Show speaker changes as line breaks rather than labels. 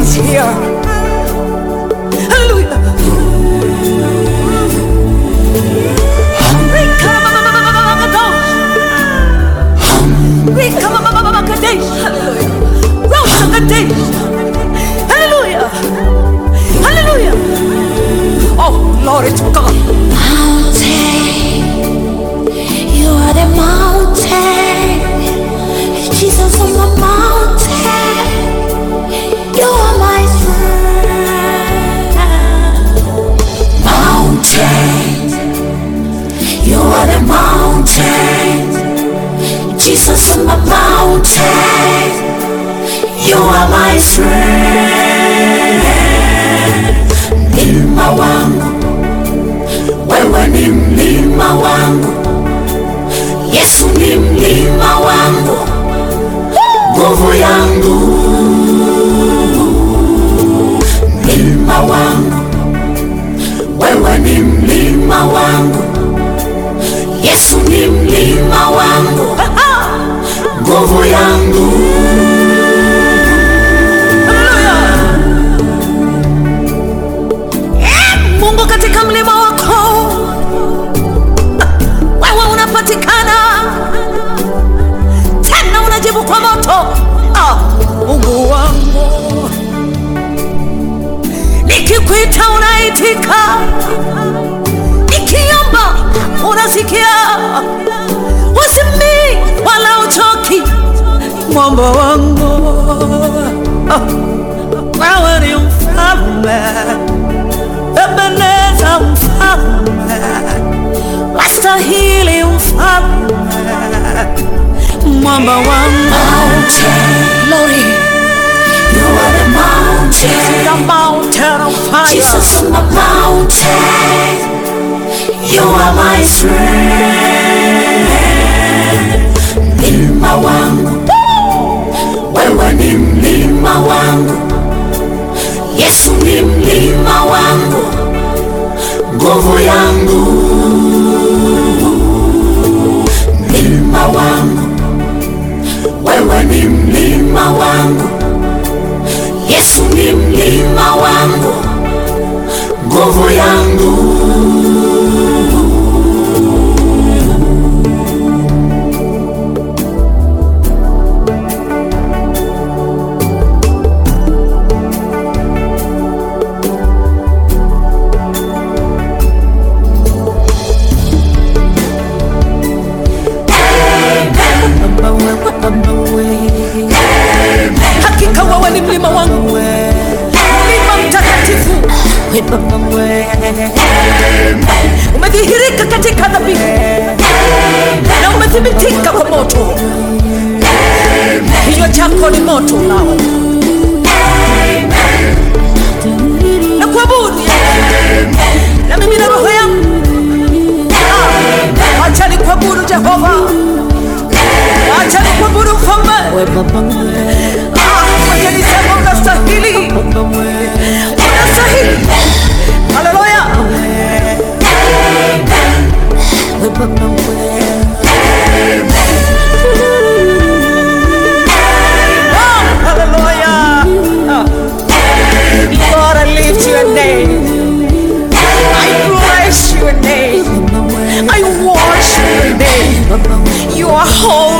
is here. Hallelujah. Hallelujah. Hallelujah. Oh, glory to God.
Mountain, you are the mountain. Jesus on the mountain, you are my friend. Mountain, you are the mountain. Jesus on the mountain, you are my friend. Mlima wangu, wewe ni mlima wangu. Yesu ni mlima wangu, nguvu yangu. Mlima wangu, wewe ni mlima wangu. Yesu ni mlima wangu, nguvu yangu.
Mungu katika mlima wako wewe unapatikana, tena unajibu kwa moto. Mungu wangu, nikikuita unaitika, nikiomba unasikia, usimi wala uchoki. Mwamba wangu, wewe ni mfalme, Ebeneza mfalme, wastahili mfalme. Mwamba wangu,
Glory, you are the mountain.
the mountain of fire.
Jesus on the mountain, you are my friend. Mlima wangu, wewe ni mlima wangu. Yesu ni mlima wangu, nguvu yangu. Mlima wangu, wewe ni mlima wangu. Yesu ni mlima wangu, nguvu yangu.
Hakika wewe ni mlima wangu, mlima mtakatifu. Umedhihirika katika dhabihu na umethibitika kwa moto. Kinywa chako ni moto nao, na kuabudu na mimi na roho yangu. Acha ni kuabudu Jehova, acha ni kuabudu Mfalme. Acha niseme unastahili, unastahili. Haleluya. Hallelujah. Lord, I lift your name. I bless your name. I worship your name. You are holy.